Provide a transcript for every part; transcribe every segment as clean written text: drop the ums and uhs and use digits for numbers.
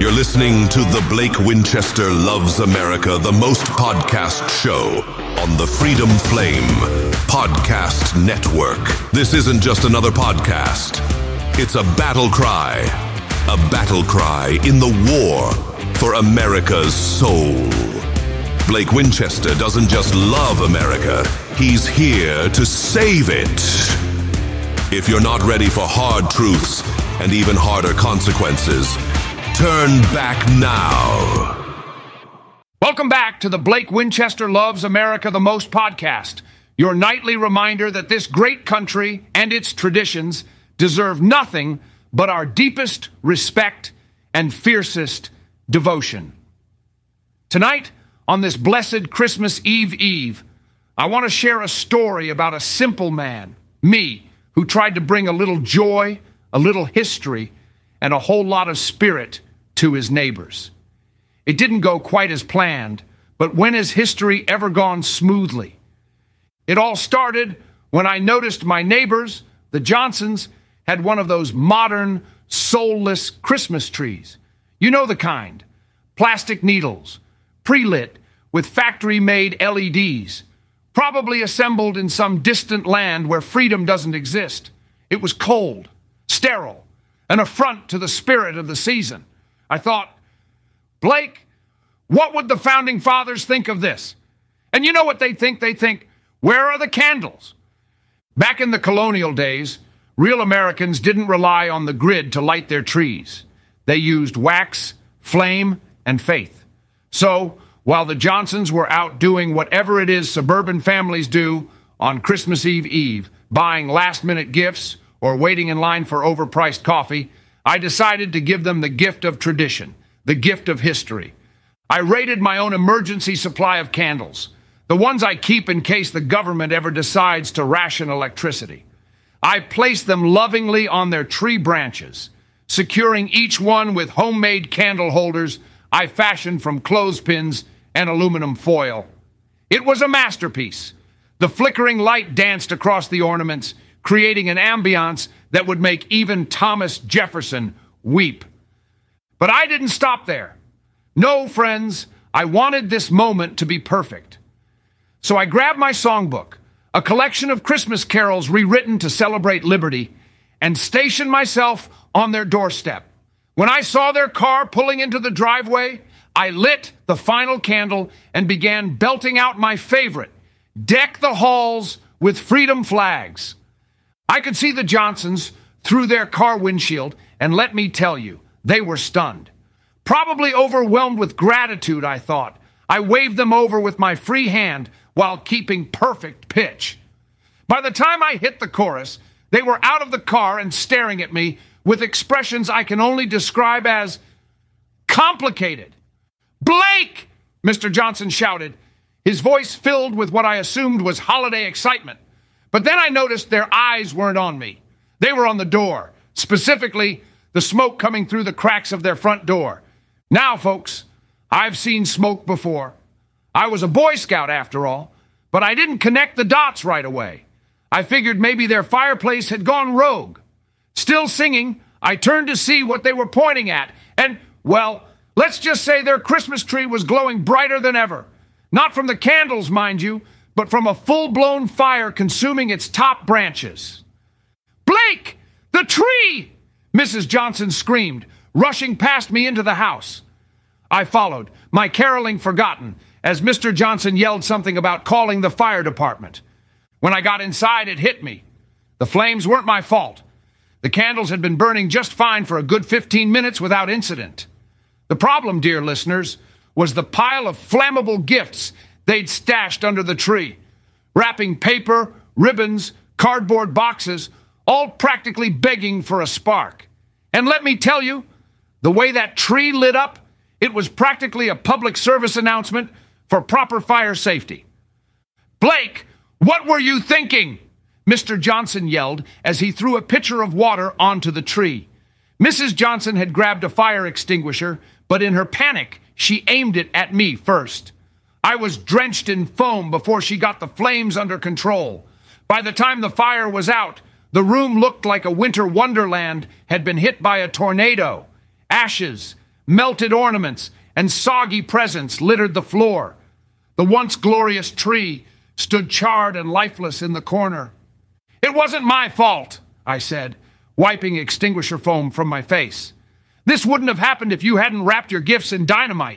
You're listening to the Blake Winchester Loves America, the most podcast show on the Freedom Flame Podcast Network. This isn't just another podcast. It's a battle cry. A battle cry in the war for America's soul. Blake Winchester doesn't just love America. He's here to save it. If you're not ready for hard truths and even harder consequences, turn back now. Welcome back to the Blake Winchester Loves America the Most podcast, your nightly reminder that this great country and its traditions deserve nothing but our deepest respect and fiercest devotion. Tonight, on this blessed Christmas Eve, I want to share a story about a simple man, me, who tried to bring a little joy, a little history, and a whole lot of spirit to his neighbors. It didn't go quite as planned, but when has history ever gone smoothly? It all started when I noticed my neighbors, the Johnsons, had one of those modern, soulless Christmas trees. You know the kind. Plastic needles, pre-lit with factory-made LEDs, probably assembled in some distant land where freedom doesn't exist. It was cold, sterile, an affront to the spirit of the season. I thought, Blake, what would the founding fathers think of this? And you know what they think? They think, where are the candles? Back in the colonial days, real Americans didn't rely on the grid to light their trees. They used wax, flame, and faith. So, while the Johnsons were out doing whatever it is suburban families do on Christmas Eve, buying last-minute gifts or waiting in line for overpriced coffee, I decided to give them the gift of tradition, the gift of history. I raided my own emergency supply of candles, the ones I keep in case the government ever decides to ration electricity. I placed them lovingly on their tree branches, securing each one with homemade candle holders I fashioned from clothespins and aluminum foil. It was a masterpiece. The flickering light danced across the ornaments, creating an ambiance that would make even Thomas Jefferson weep. But I didn't stop there. No, friends, I wanted this moment to be perfect. So I grabbed my songbook, a collection of Christmas carols rewritten to celebrate liberty, and stationed myself on their doorstep. When I saw their car pulling into the driveway, I lit the final candle and began belting out my favorite, "Deck the Halls with Freedom Flags." I could see the Johnsons through their car windshield, and let me tell you, they were stunned. Probably overwhelmed with gratitude, I thought. I waved them over with my free hand while keeping perfect pitch. By the time I hit the chorus, they were out of the car and staring at me with expressions I can only describe as complicated. "Blake!" Mr. Johnson shouted, his voice filled with what I assumed was holiday excitement. But then I noticed their eyes weren't on me. They were on the door, specifically the smoke coming through the cracks of their front door. Now, folks, I've seen smoke before. I was a Boy Scout after all, but I didn't connect the dots right away. I figured maybe their fireplace had gone rogue. Still singing, I turned to see what they were pointing at, and, well, let's just say their Christmas tree was glowing brighter than ever. Not from the candles, mind you, but from a full-blown fire consuming its top branches. "Blake! The tree!" Mrs. Johnson screamed, rushing past me into the house. I followed, my caroling forgotten, as Mr. Johnson yelled something about calling the fire department. When I got inside, it hit me. The flames weren't my fault. The candles had been burning just fine for a good 15 minutes without incident. The problem, dear listeners, was the pile of flammable gifts they'd stashed under the tree. Wrapping paper, ribbons, cardboard boxes, all practically begging for a spark. And let me tell you, the way that tree lit up, it was practically a public service announcement for proper fire safety. "Blake, what were you thinking?" Mr. Johnson yelled as he threw a pitcher of water onto the tree. Mrs. Johnson had grabbed a fire extinguisher, but in her panic, she aimed it at me first. I was drenched in foam before she got the flames under control. By the time the fire was out, the room looked like a winter wonderland had been hit by a tornado. Ashes, Melted ornaments and soggy presents littered the floor. The once glorious tree stood charred and lifeless in the corner. "It wasn't my fault," I said, wiping extinguisher foam from my face. "This wouldn't have happened if you hadn't wrapped your gifts in dynamite."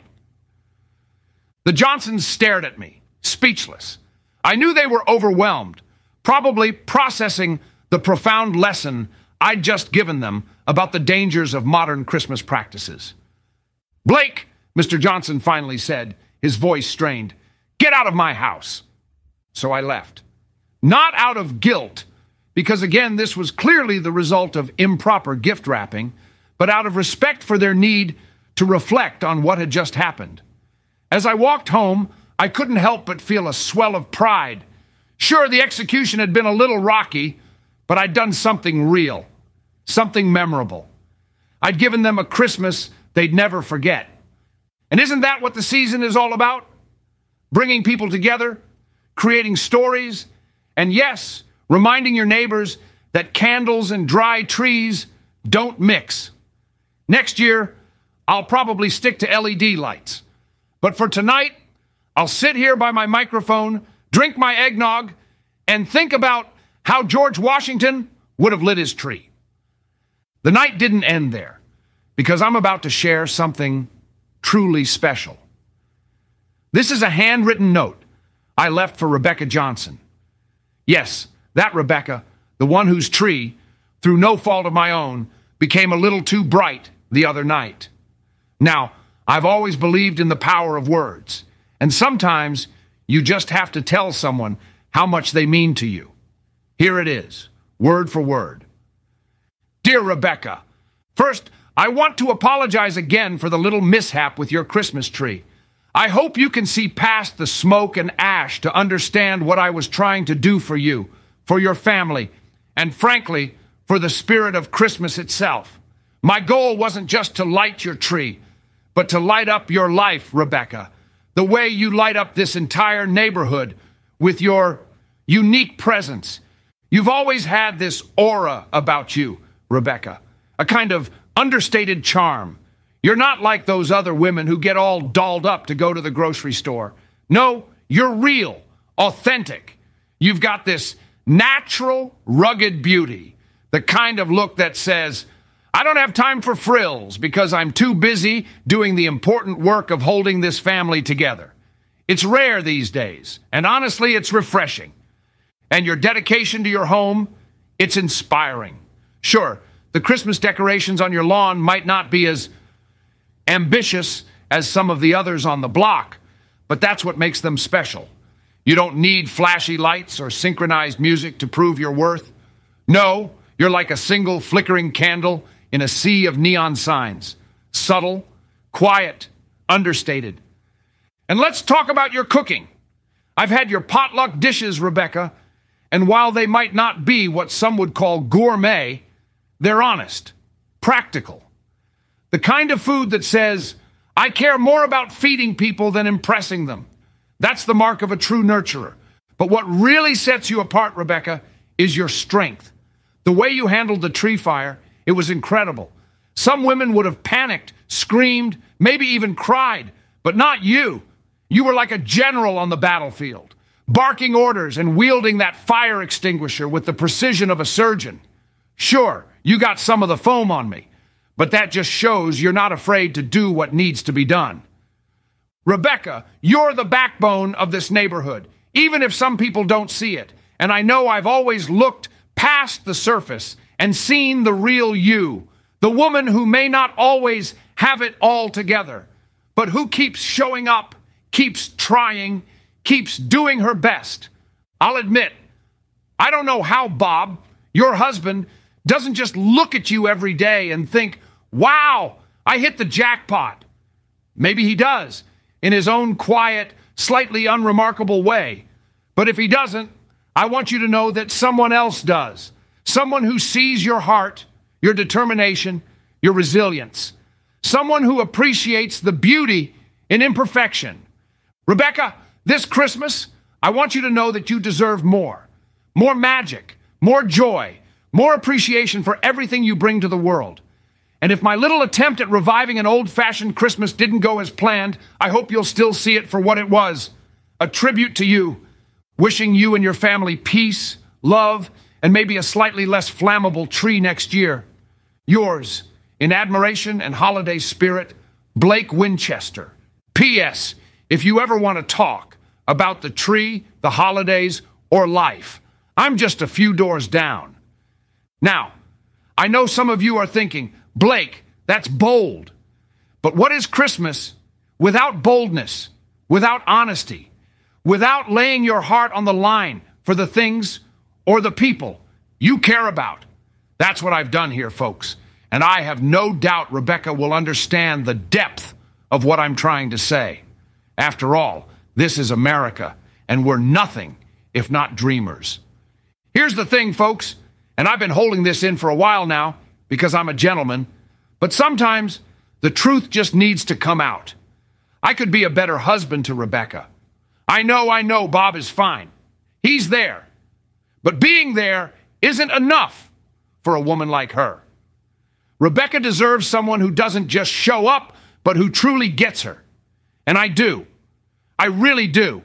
The Johnsons stared at me, speechless. I knew they were overwhelmed, probably processing the profound lesson I'd just given them about the dangers of modern Christmas practices. "Blake," Mr. Johnson finally said, his voice strained, "get out of my house." So I left. Not out of guilt, because again, this was clearly the result of improper gift wrapping, but out of respect for their need to reflect on what had just happened. As I walked home, I couldn't help but feel a swell of pride. Sure, the execution had been a little rocky, but I'd done something real, something memorable. I'd given them a Christmas they'd never forget. And isn't that what the season is all about? Bringing people together, creating stories, and yes, reminding your neighbors that candles and dry trees don't mix. Next year, I'll probably stick to LED lights. But for tonight, I'll sit here by my microphone, drink my eggnog, and think about how George Washington would have lit his tree. The night didn't end there, because I'm about to share something truly special. This is a handwritten note I left for Rebecca Johnson. Yes, that Rebecca, the one whose tree, through no fault of my own, became a little too bright the other night. Now, I've always believed in the power of words, and sometimes you just have to tell someone how much they mean to you. Here it is, word for word. Dear Rebecca, first, I want to apologize again for the little mishap with your Christmas tree. I hope you can see past the smoke and ash to understand what I was trying to do for you, for your family, and frankly, for the spirit of Christmas itself. My goal wasn't just to light your tree, but to light up your life, Rebecca, the way you light up this entire neighborhood with your unique presence. You've always had this aura about you, Rebecca, a kind of understated charm. You're not like those other women who get all dolled up to go to the grocery store. No, you're real, authentic. You've got this natural, rugged beauty, the kind of look that says, I don't have time for frills because I'm too busy doing the important work of holding this family together. It's rare these days, and honestly, it's refreshing. And your dedication to your home, it's inspiring. Sure, the Christmas decorations on your lawn might not be as ambitious as some of the others on the block, but that's what makes them special. You don't need flashy lights or synchronized music to prove your worth. No, you're like a single flickering candle in a sea of neon signs. Subtle, quiet, understated. And let's talk about your cooking. I've had your potluck dishes, Rebecca, and while they might not be what some would call gourmet, they're honest, practical. The kind of food that says, I care more about feeding people than impressing them. That's the mark of a true nurturer. But what really sets you apart, Rebecca, is your strength. The way you handled the tree fire, it was incredible. Some women would have panicked, screamed, maybe even cried, but not you. You were like a general on the battlefield, barking orders and wielding that fire extinguisher with the precision of a surgeon. Sure, you got some of the foam on me, but that just shows you're not afraid to do what needs to be done. Rebecca, you're the backbone of this neighborhood, even if some people don't see it. And I know I've always looked past the surface and seen the real you, the woman who may not always have it all together, but who keeps showing up, keeps trying, keeps doing her best. I'll admit, I don't know how Bob, your husband, doesn't just look at you every day and think, wow, I hit the jackpot. Maybe he does, in his own quiet, slightly unremarkable way. But if he doesn't, I want you to know that someone else does. Someone who sees your heart, your determination, your resilience. Someone who appreciates the beauty in imperfection. Rebecca, this Christmas, I want you to know that you deserve more. More magic, more joy, more appreciation for everything you bring to the world. And if my little attempt at reviving an old-fashioned Christmas didn't go as planned, I hope you'll still see it for what it was. A tribute to you, wishing you and your family peace, love, and maybe a slightly less flammable tree next year. Yours, in admiration and holiday spirit, Blake Winchester. P.S. If you ever want to talk about the tree, the holidays, or life, I'm just a few doors down. Now, I know some of you are thinking, Blake, that's bold. But what is Christmas without boldness, without honesty, without laying your heart on the line for the things or the people you care about? That's what I've done here, folks. And I have no doubt Rebecca will understand the depth of what I'm trying to say. After all, this is America, and we're nothing if not dreamers. Here's the thing, folks, and I've been holding this in for a while now because I'm a gentleman, but sometimes the truth just needs to come out. I could be a better husband to Rebecca. I know Bob is fine. He's there. But being there isn't enough for a woman like her. Rebecca deserves someone who doesn't just show up, but who truly gets her. And I do. I really do.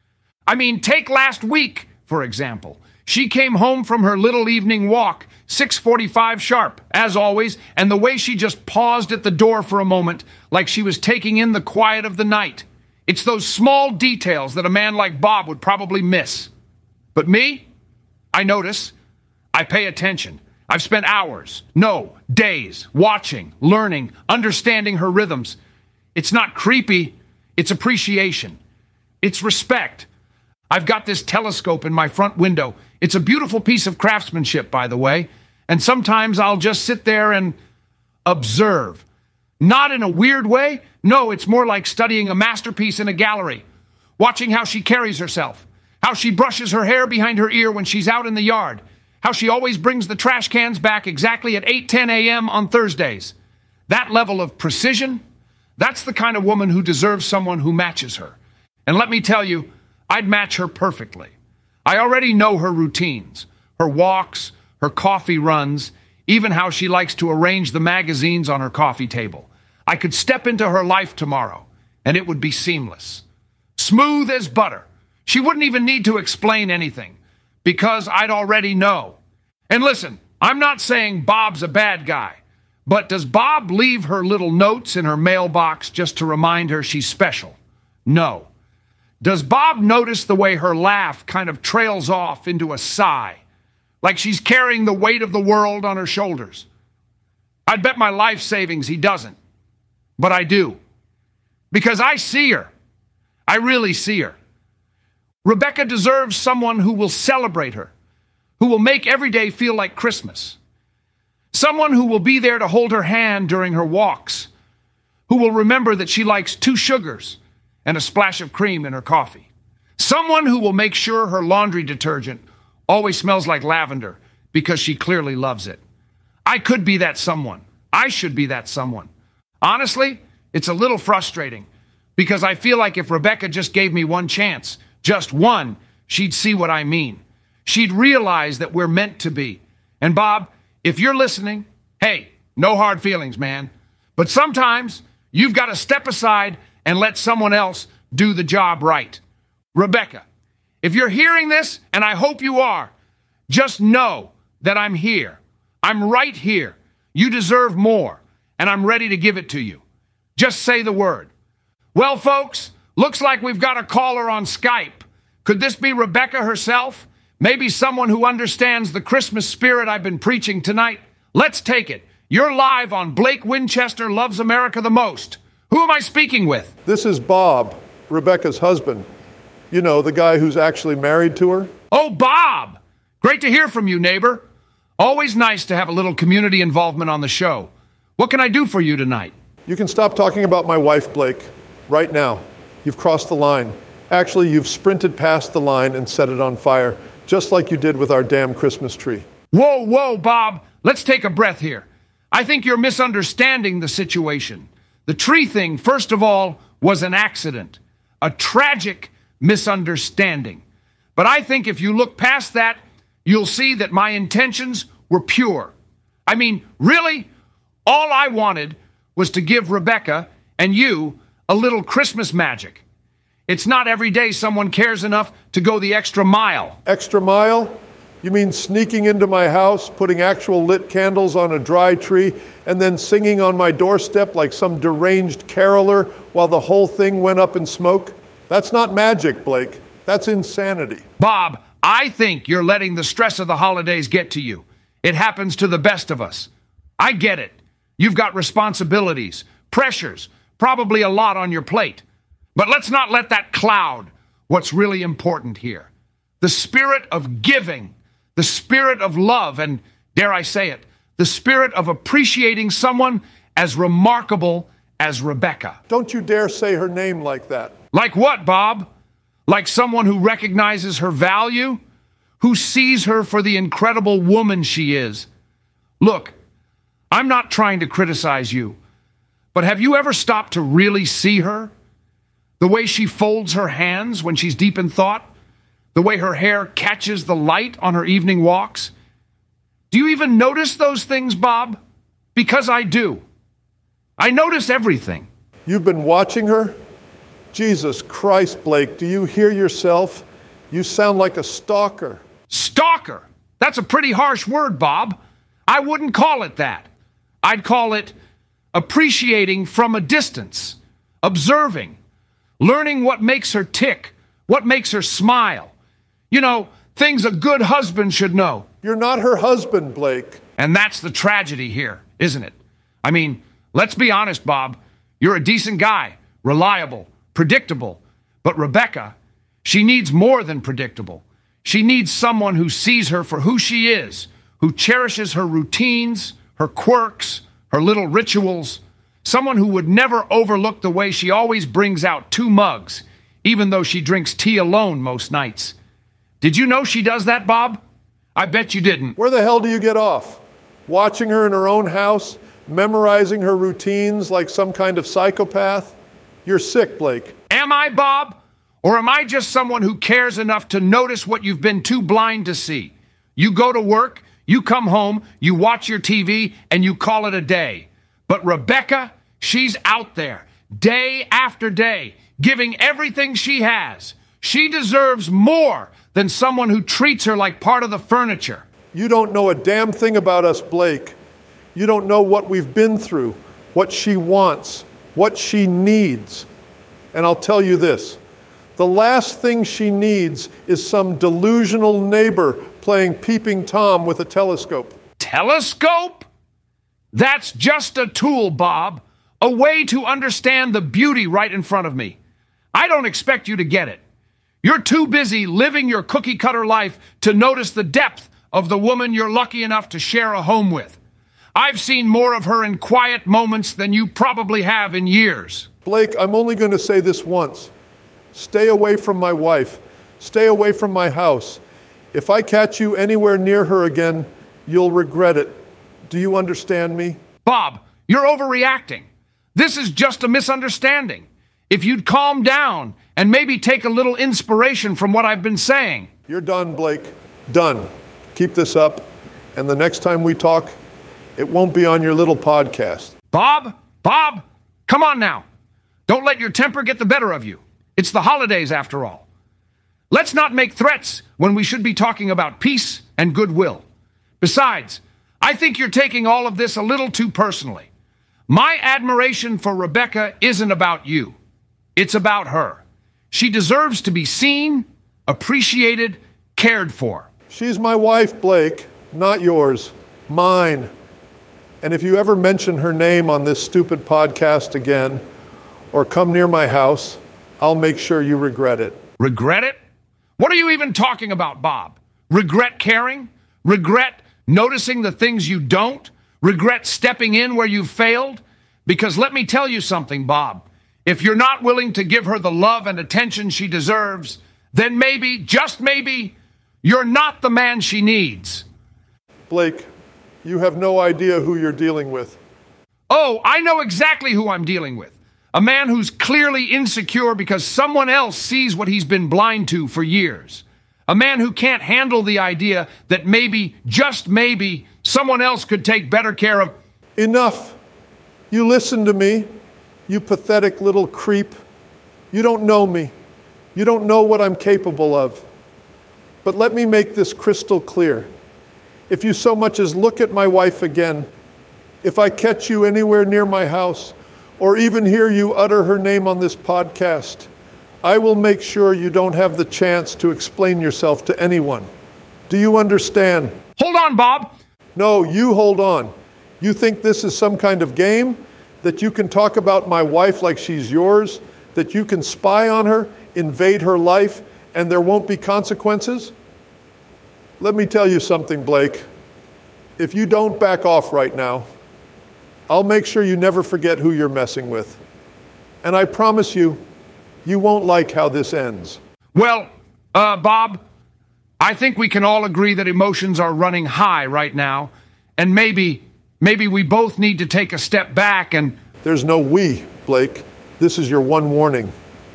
I mean, take last week, for example. She came home from her little evening walk, 6:45 sharp, as always, and the way she just paused at the door for a moment, like she was taking in the quiet of the night. It's those small details that a man like Bob would probably miss. But me? I notice. I pay attention. I've spent hours, no, days, watching, learning, understanding her rhythms. It's not creepy. It's appreciation. It's respect. I've got this telescope in my front window. It's a beautiful piece of craftsmanship, by the way. And sometimes I'll just sit there and observe. Not in a weird way. No, it's more like studying a masterpiece in a gallery. Watching how she carries herself. How she brushes her hair behind her ear when she's out in the yard. How she always brings the trash cans back exactly at 8:10 a.m. on Thursdays. That level of precision, that's the kind of woman who deserves someone who matches her. And let me tell you, I'd match her perfectly. I already know her routines, her walks, her coffee runs, even how she likes to arrange the magazines on her coffee table. I could step into her life tomorrow, and it would be seamless. Smooth as butter. She wouldn't even need to explain anything, because I'd already know. And listen, I'm not saying Bob's a bad guy, but does Bob leave her little notes in her mailbox just to remind her she's special? No. Does Bob notice the way her laugh kind of trails off into a sigh, like she's carrying the weight of the world on her shoulders? I'd bet my life savings he doesn't, but I do, because I see her. I really see her. Rebecca deserves someone who will celebrate her, who will make every day feel like Christmas. Someone who will be there to hold her hand during her walks, who will remember that she likes 2 sugars and a splash of cream in her coffee. Someone who will make sure her laundry detergent always smells like lavender because she clearly loves it. I could be that someone. I should be that someone. Honestly, it's a little frustrating because I feel like if Rebecca just gave me one chance, just one, she'd see what I mean. She'd realize that we're meant to be. And Bob, if you're listening, hey, no hard feelings, man. But sometimes you've got to step aside and let someone else do the job right. Rebecca, if you're hearing this, and I hope you are, just know that I'm here. I'm right here. You deserve more, and I'm ready to give it to you. Just say the word. Well, folks, looks like we've got a caller on Skype. Could this be Rebecca herself? Maybe someone who understands the Christmas spirit I've been preaching tonight? Let's take it. You're live on Blake Winchester Loves America the Most. Who am I speaking with? This is Bob, Rebecca's husband. You know, the guy who's actually married to her. Oh, Bob! Great to hear from you, neighbor. Always nice to have a little community involvement on the show. What can I do for you tonight? You can stop talking about my wife, Blake, right now. You've crossed the line. Actually, you've sprinted past the line and set it on fire, just like you did with our damn Christmas tree. Whoa, Bob. Let's take a breath here. I think you're misunderstanding the situation. The tree thing, first of all, was an accident, a tragic misunderstanding. But I think if you look past that, you'll see that my intentions were pure. I mean, really, All I wanted was to give Rebecca and you a little Christmas magic. It's not every day someone cares enough to go the extra mile. Extra mile? You mean sneaking into my house, putting actual lit candles on a dry tree, and then singing on my doorstep like some deranged caroler while the whole thing went up in smoke? That's not magic, Blake. That's insanity. Bob, I think you're letting the stress of the holidays get to you. It happens to the best of us. I get it. You've got responsibilities, pressures, probably a lot on your plate. But let's not let that cloud what's really important here. The spirit of giving, the spirit of love, and dare I say it, the spirit of appreciating someone as remarkable as Rebecca. Don't you dare say her name like that. Like what, Bob? Like someone who recognizes her value? Who sees her for the incredible woman she is? Look, I'm not trying to criticize you, but have you ever stopped to really see her? The way she folds her hands when she's deep in thought? The way her hair catches the light on her evening walks? Do you even notice those things, Bob? Because I do. I notice everything. You've been watching her? Jesus Christ, Blake, do you hear yourself? You sound like a stalker. Stalker? That's a pretty harsh word, Bob. I wouldn't call it that. I'd call it appreciating from a distance, observing, learning what makes her tick, what makes her smile. You know, things a good husband should know. You're not her husband, Blake. And that's the tragedy here, isn't it? I mean, let's be honest, Bob. You're a decent guy, reliable, predictable. But Rebecca, she needs more than predictable. She needs someone who sees her for who she is, who cherishes her routines, her quirks, her little rituals. Someone who would never overlook the way she always brings out 2 mugs, even though she drinks tea alone most nights. Did you know she does that, Bob? I bet you didn't. Where the hell do you get off? Watching her in her own house, memorizing her routines like some kind of psychopath? You're sick, Blake. Am I, Bob? Or am I just someone who cares enough to notice what you've been too blind to see? You go to work, you come home, you watch your TV, and you call it a day. But Rebecca, she's out there, day after day, giving everything she has. She deserves more than someone who treats her like part of the furniture. You don't know a damn thing about us, Blake. You don't know what we've been through, what she wants, what she needs. And I'll tell you this, the last thing she needs is some delusional neighbor playing Peeping Tom with a telescope. Telescope? That's just a tool, Bob. A way to understand the beauty right in front of me. I don't expect you to get it. You're too busy living your cookie-cutter life to notice the depth of the woman you're lucky enough to share a home with. I've seen more of her in quiet moments than you probably have in years. Blake, I'm only going to say this once. Stay away from my wife. Stay away from my house. If I catch you anywhere near her again, you'll regret it. Do you understand me? Bob, you're overreacting. This is just a misunderstanding. If you'd calm down and maybe take a little inspiration from what I've been saying. You're done, Blake. Done. Keep this up, and the next time we talk, it won't be on your little podcast. Bob, come on now. Don't let your temper get the better of you. It's the holidays, after all. Let's not make threats when we should be talking about peace and goodwill. Besides, I think you're taking all of this a little too personally. My admiration for Rebecca isn't about you. It's about her. She deserves to be seen, appreciated, cared for. She's my wife, Blake, not yours. Mine. And if you ever mention her name on this stupid podcast again, or come near my house, I'll make sure you regret it. Regret it? What are you even talking about, Bob? Regret caring? Regret noticing the things you don't? Regret stepping in where you've failed? Because let me tell you something, Bob. If you're not willing to give her the love and attention she deserves, then maybe, just maybe, you're not the man she needs. Blake, you have no idea who you're dealing with. Oh, I know exactly who I'm dealing with. A man who's clearly insecure because someone else sees what he's been blind to for years. A man who can't handle the idea that maybe, just maybe, someone else could take better care of... Enough. You listen to me, you pathetic little creep. You don't know me. You don't know what I'm capable of. But let me make this crystal clear. If you so much as look at my wife again, if I catch you anywhere near my house, or even hear you utter her name on this podcast, I will make sure you don't have the chance to explain yourself to anyone. Do you understand? Hold on, Bob. No, you hold on. You think this is some kind of game? That you can talk about my wife like she's yours? That you can spy on her, invade her life, and there won't be consequences? Let me tell you something, Blake. If you don't back off right now, I'll make sure you never forget who you're messing with. And I promise you, you won't like how this ends. Well, Bob, I think we can all agree that emotions are running high right now, and maybe we both need to take a step back and... There's no we, Blake. This is your one warning.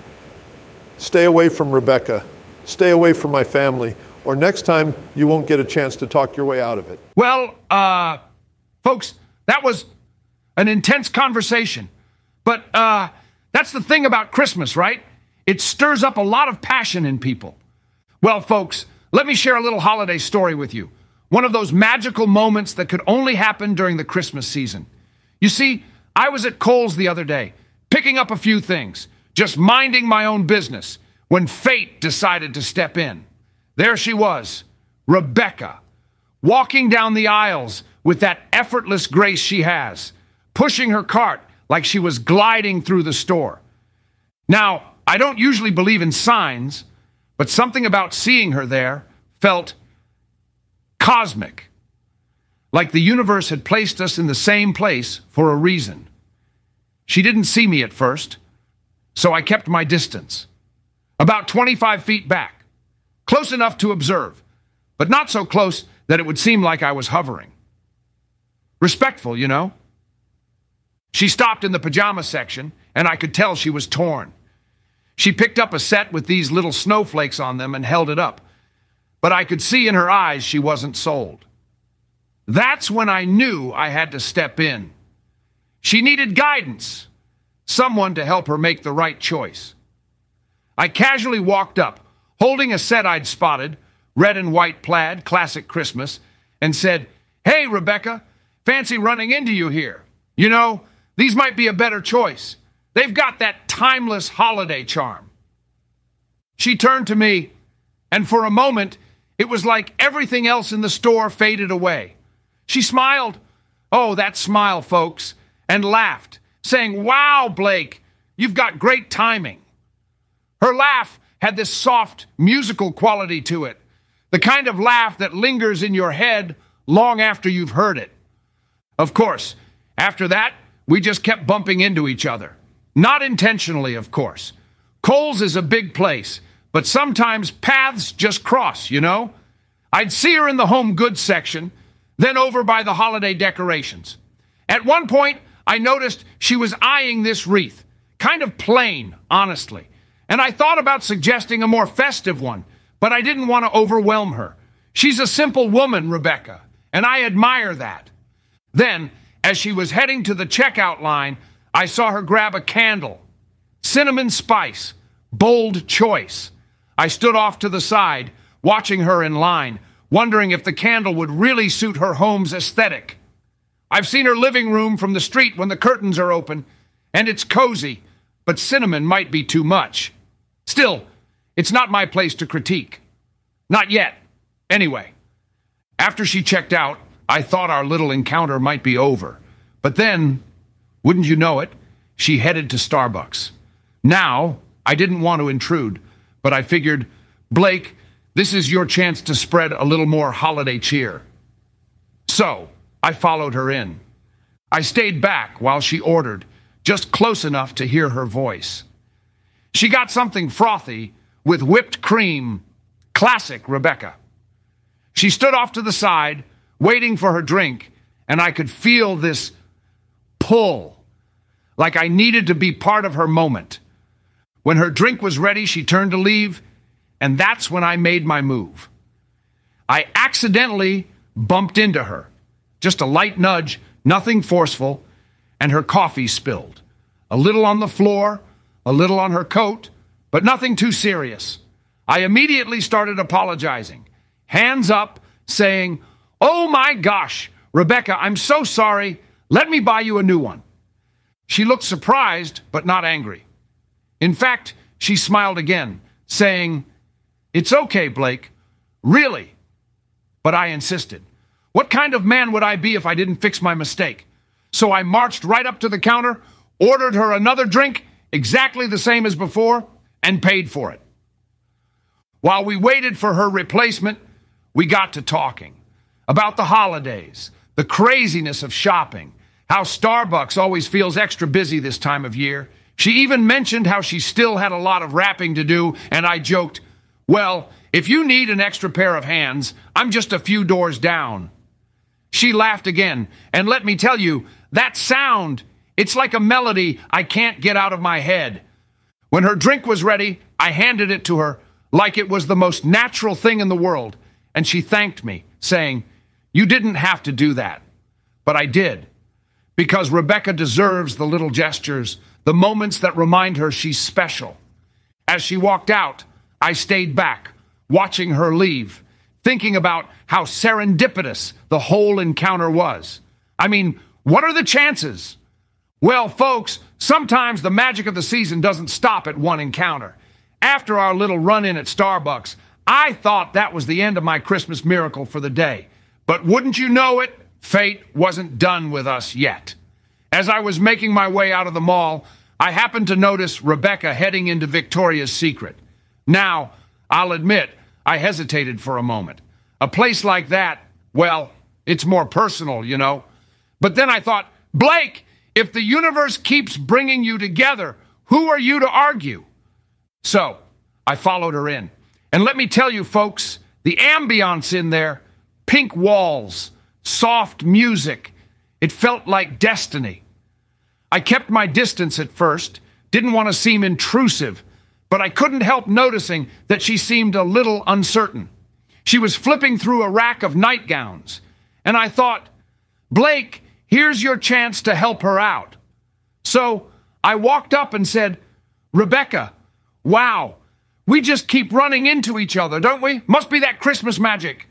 Stay away from Rebecca. Stay away from my family, or next time you won't get a chance to talk your way out of it. Well, folks, that was an intense conversation. But that's the thing about Christmas, right? It stirs up a lot of passion in people. Well, folks, let me share a little holiday story with you. One of those magical moments that could only happen during the Christmas season. You see, I was at Kohl's the other day, picking up a few things, just minding my own business, when fate decided to step in. There she was, Rebecca, walking down the aisles with that effortless grace she has, pushing her cart like she was gliding through the store. Now, I don't usually believe in signs, but something about seeing her there felt cosmic, like the universe had placed us in the same place for a reason. She didn't see me at first, so I kept my distance, about 25 feet back, close enough to observe, but not so close that it would seem like I was hovering. Respectful, you know. She stopped in the pajama section, and I could tell she was torn. She picked up a set with these little snowflakes on them and held it up, but I could see in her eyes she wasn't sold. That's when I knew I had to step in. She needed guidance, someone to help her make the right choice. I casually walked up, holding a set I'd spotted, red and white plaid, classic Christmas, and said, "Hey, Rebecca, fancy running into you here. You know, these might be a better choice. They've got that timeless holiday charm." She turned to me, and for a moment, it was like everything else in the store faded away. She smiled, oh, that smile, folks, and laughed, saying, "Wow, Blake, you've got great timing." Her laugh had this soft, musical quality to it, the kind of laugh that lingers in your head long after you've heard it. Of course, after that, we just kept bumping into each other. Not intentionally, of course. Kohl's is a big place, but sometimes paths just cross, you know? I'd see her in the home goods section, then over by the holiday decorations. At one point, I noticed she was eyeing this wreath, kind of plain, honestly. And I thought about suggesting a more festive one, but I didn't want to overwhelm her. She's a simple woman, Rebecca, and I admire that. Then, as she was heading to the checkout line, I saw her grab a candle. Cinnamon spice, bold choice. I stood off to the side, watching her in line, wondering if the candle would really suit her home's aesthetic. I've seen her living room from the street when the curtains are open, and it's cozy, but cinnamon might be too much. Still, it's not my place to critique. Not yet. Anyway, after she checked out, I thought our little encounter might be over. But then, wouldn't you know it, she headed to Starbucks. Now, I didn't want to intrude, but I figured, Blake, this is your chance to spread a little more holiday cheer. So, I followed her in. I stayed back while she ordered, just close enough to hear her voice. She got something frothy with whipped cream, classic Rebecca. She stood off to the side, waiting for her drink, and I could feel this pull, like I needed to be part of her moment. When her drink was ready, she turned to leave, and that's when I made my move. I accidentally bumped into her. Just a light nudge, nothing forceful, and her coffee spilled. A little on the floor, a little on her coat, but nothing too serious. I immediately started apologizing, hands up, saying, "Oh my gosh, Rebecca, I'm so sorry. Let me buy you a new one." She looked surprised, but not angry. In fact, she smiled again, saying, "It's okay, Blake. Really?" But I insisted. What kind of man would I be if I didn't fix my mistake? So I marched right up to the counter, ordered her another drink, exactly the same as before, and paid for it. While we waited for her replacement, we got to talking about the holidays, the craziness of shopping, how Starbucks always feels extra busy this time of year. She even mentioned how she still had a lot of wrapping to do, and I joked, "Well, if you need an extra pair of hands, I'm just a few doors down." She laughed again, and let me tell you, that sound, it's like a melody I can't get out of my head. When her drink was ready, I handed it to her like it was the most natural thing in the world, and she thanked me, saying, "You didn't have to do that." But I did, because Rebecca deserves the little gestures, the moments that remind her she's special. As she walked out, I stayed back, watching her leave, thinking about how serendipitous the whole encounter was. I mean, what are the chances? Well, folks, sometimes the magic of the season doesn't stop at one encounter. After our little run-in at Starbucks, I thought that was the end of my Christmas miracle for the day. But wouldn't you know it, fate wasn't done with us yet. As I was making my way out of the mall, I happened to notice Rebecca heading into Victoria's Secret. Now, I'll admit, I hesitated for a moment. A place like that, well, it's more personal, you know. But then I thought, Blake, if the universe keeps bringing you together, who are you to argue? So, I followed her in. And let me tell you, folks, the ambiance in there, pink walls, soft music, it felt like destiny. I kept my distance at first, didn't want to seem intrusive, but I couldn't help noticing that she seemed a little uncertain. She was flipping through a rack of nightgowns, and I thought, Blake, here's your chance to help her out. So I walked up and said, Rebecca, wow, we just keep running into each other, don't we? Must be that Christmas magic.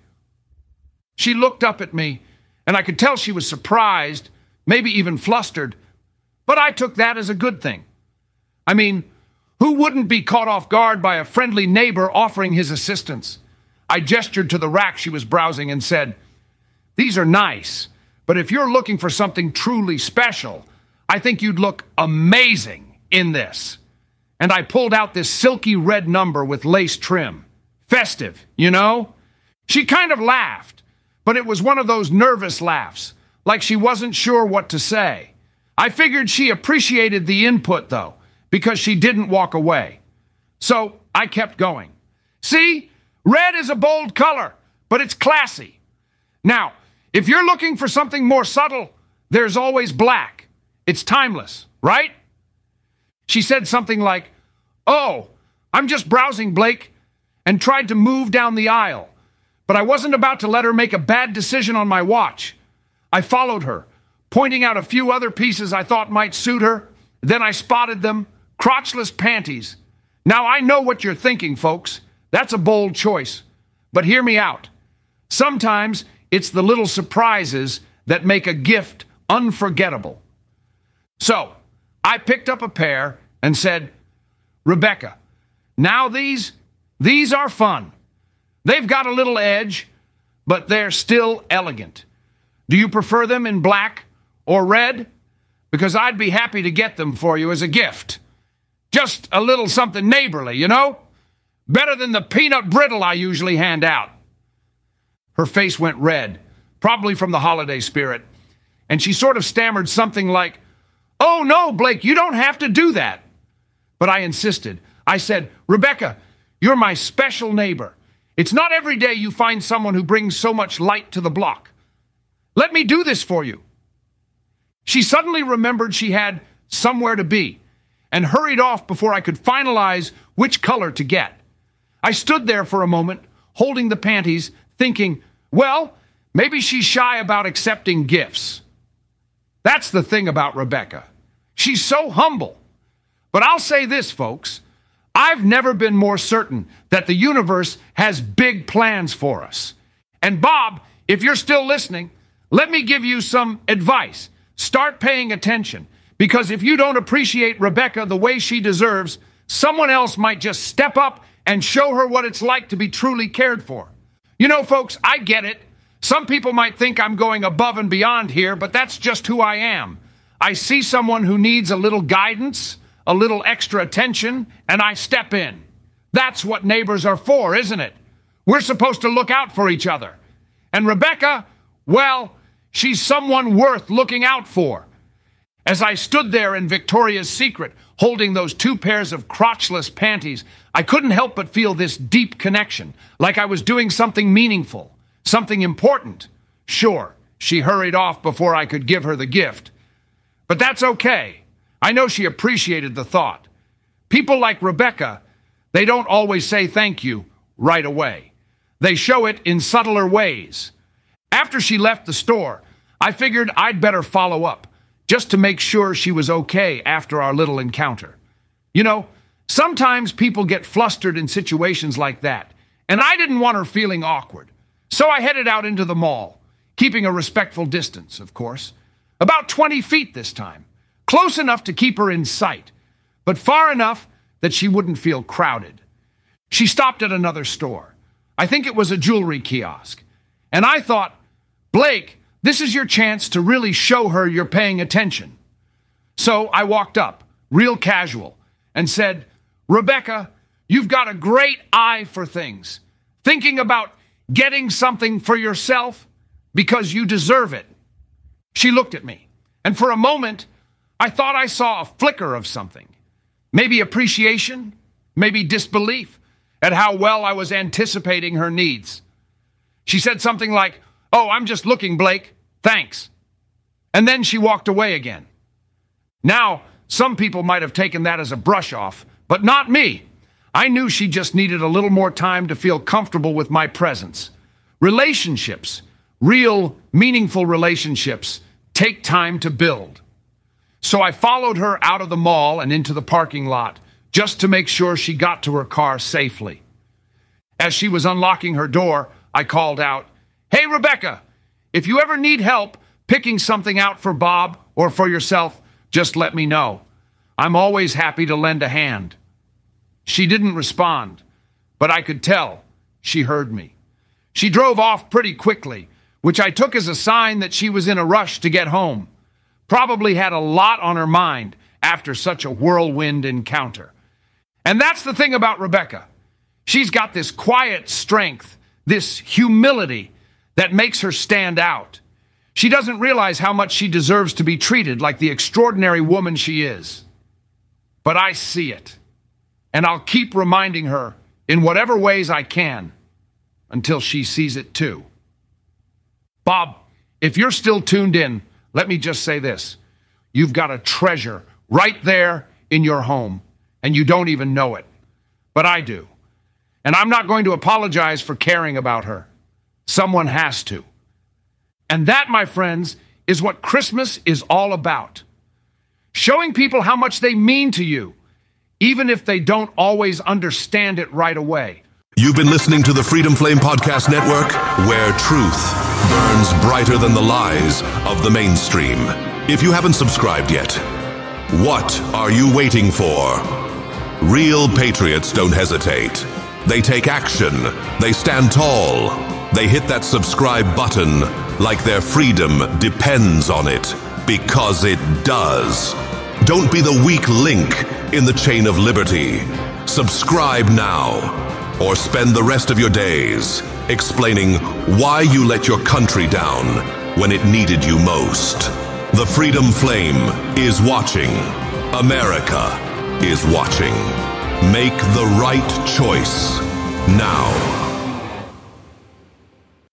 She looked up at me, and I could tell she was surprised, maybe even flustered, but I took that as a good thing. I mean, who wouldn't be caught off guard by a friendly neighbor offering his assistance? I gestured to the rack she was browsing and said, "These are nice, but if you're looking for something truly special, I think you'd look amazing in this." And I pulled out this silky red number with lace trim. Festive, you know? She kind of laughed, but it was one of those nervous laughs, like she wasn't sure what to say. I figured she appreciated the input, though, because she didn't walk away. So I kept going. See, red is a bold color, but it's classy. Now, if you're looking for something more subtle, there's always black. It's timeless, right? She said something like, "Oh, I'm just browsing, Blake," and tried to move down the aisle. But I wasn't about to let her make a bad decision on my watch. I followed her, pointing out a few other pieces I thought might suit her. Then I spotted them, crotchless panties. Now I know what you're thinking, folks. That's a bold choice. But hear me out. Sometimes it's the little surprises that make a gift unforgettable. So I picked up a pair and said, "Rebecca, now these are fun. They've got a little edge, but they're still elegant. Do you prefer them in black or red? Because I'd be happy to get them for you as a gift. Just a little something neighborly, you know? Better than the peanut brittle I usually hand out." Her face went red, probably from the holiday spirit, and she sort of stammered something like, "Oh, no, Blake, you don't have to do that." But I insisted. I said, "Rebecca, you're my special neighbor. It's not every day you find someone who brings so much light to the block. Let me do this for you." She suddenly remembered she had somewhere to be and hurried off before I could finalize which color to get. I stood there for a moment, holding the panties, thinking, well, maybe she's shy about accepting gifts. That's the thing about Rebecca. She's so humble. But I'll say this, folks. I've never been more certain that the universe has big plans for us. And Bob, if you're still listening, let me give you some advice. Start paying attention, because if you don't appreciate Rebecca the way she deserves, someone else might just step up and show her what it's like to be truly cared for. You know, folks, I get it. Some people might think I'm going above and beyond here, but that's just who I am. I see someone who needs a little guidance, a little extra attention, and I step in. That's what neighbors are for, isn't it? We're supposed to look out for each other. And Rebecca, well, she's someone worth looking out for. As I stood there in Victoria's Secret, holding those 2 pairs of crotchless panties, I couldn't help but feel this deep connection, like I was doing something meaningful, something important. Sure, she hurried off before I could give her the gift. But that's okay. I know she appreciated the thought. People like Rebecca, they don't always say thank you right away. They show it in subtler ways. After she left the store, I figured I'd better follow up, just to make sure she was okay after our little encounter. You know, sometimes people get flustered in situations like that, and I didn't want her feeling awkward. So I headed out into the mall, keeping a respectful distance, of course. About 20 feet this time. Close enough to keep her in sight, but far enough that she wouldn't feel crowded. She stopped at another store. I think it was a jewelry kiosk. And I thought, Blake, this is your chance to really show her you're paying attention. So I walked up, real casual, and said, Rebecca, you've got a great eye for things. Thinking about getting something for yourself because you deserve it. She looked at me, and for a moment, I thought I saw a flicker of something. Maybe appreciation, maybe disbelief at how well I was anticipating her needs. She said something like, "Oh, I'm just looking, Blake. Thanks." And then she walked away again. Now, some people might have taken that as a brush off, but not me. I knew she just needed a little more time to feel comfortable with my presence. Relationships, real, meaningful relationships, take time to build. So I followed her out of the mall and into the parking lot just to make sure she got to her car safely. As she was unlocking her door, I called out, "Hey, Rebecca, if you ever need help picking something out for Bob or for yourself, just let me know. I'm always happy to lend a hand." She didn't respond, but I could tell she heard me. She drove off pretty quickly, which I took as a sign that she was in a rush to get home. Probably had a lot on her mind after such a whirlwind encounter. And that's the thing about Rebecca. She's got this quiet strength, this humility that makes her stand out. She doesn't realize how much she deserves to be treated like the extraordinary woman she is. But I see it, and I'll keep reminding her in whatever ways I can until she sees it too. Bob, if you're still tuned in, let me just say this. You've got a treasure right there in your home, and you don't even know it. But I do. And I'm not going to apologize for caring about her. Someone has to. And that, my friends, is what Christmas is all about. Showing people how much they mean to you, even if they don't always understand it right away. You've been listening to the Freedom Flame Podcast Network, where truth burns brighter than the lies of the mainstream. If you haven't subscribed yet, what are you waiting for? Real patriots don't hesitate. They take action. They stand tall. They hit that subscribe button like their freedom depends on it, because it does. Don't be the weak link in the chain of liberty. Subscribe now, or spend the rest of your days explaining why you let your country down when it needed you most. The Freedom Flame is watching. America is watching. Make the right choice now.